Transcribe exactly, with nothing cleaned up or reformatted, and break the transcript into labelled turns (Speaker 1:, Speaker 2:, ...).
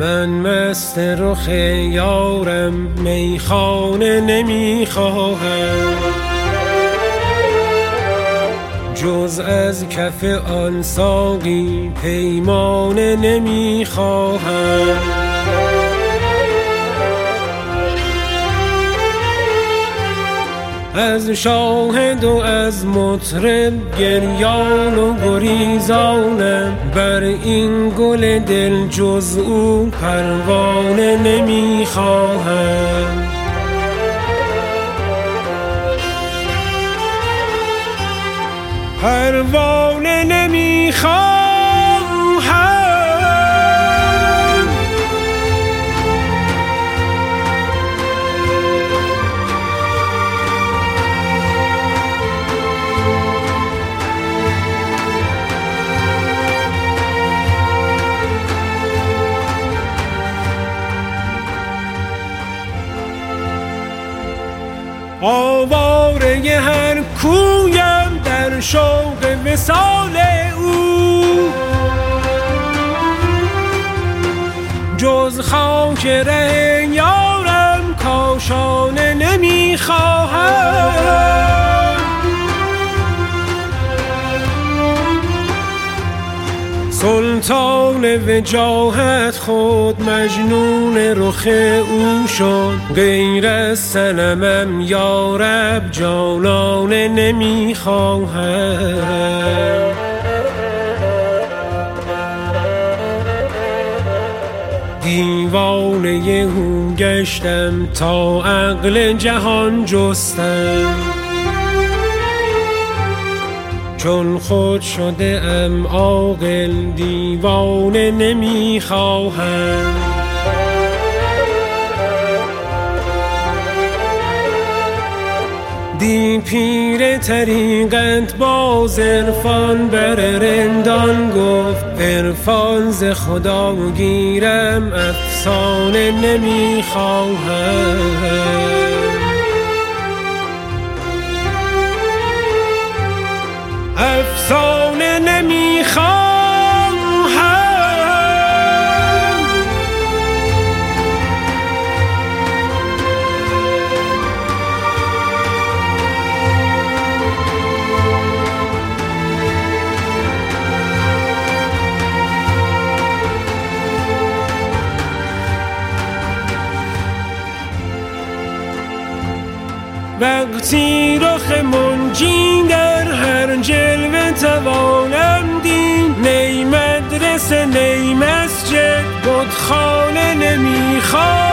Speaker 1: من مست رخ یارم میخانه نمیخواهم، جز از کف آن ساقی پیمانه نمیخواهم. از شاهد و از مطرب گریان و گریزانم، بر این گل دل جز او پروانه نمیخواهم. پروانه نمیخواهم. آواره هر کویم در شوق وصال او، جز خاک ره یارم کاشانه نمیخواهم. سلطان وجاهت خود مجنون رخ او شد، غیر از صنمم یارب جانانه نمیخواهم. دیوانه او گشتم تا عقل جهان جستم، چون خود شده ام عاقل دیوانه نمیخواهم. دی پیر طریقت باز عرفان بر رندان گفت، عرفان ز خدا گیرم افسانه نمیخواهم. افسانه نمیخواهم. وقتی رخ منجی در هر جلوه توانم دید، نی مدرسه نی مسجد بتخانه نمیخوام.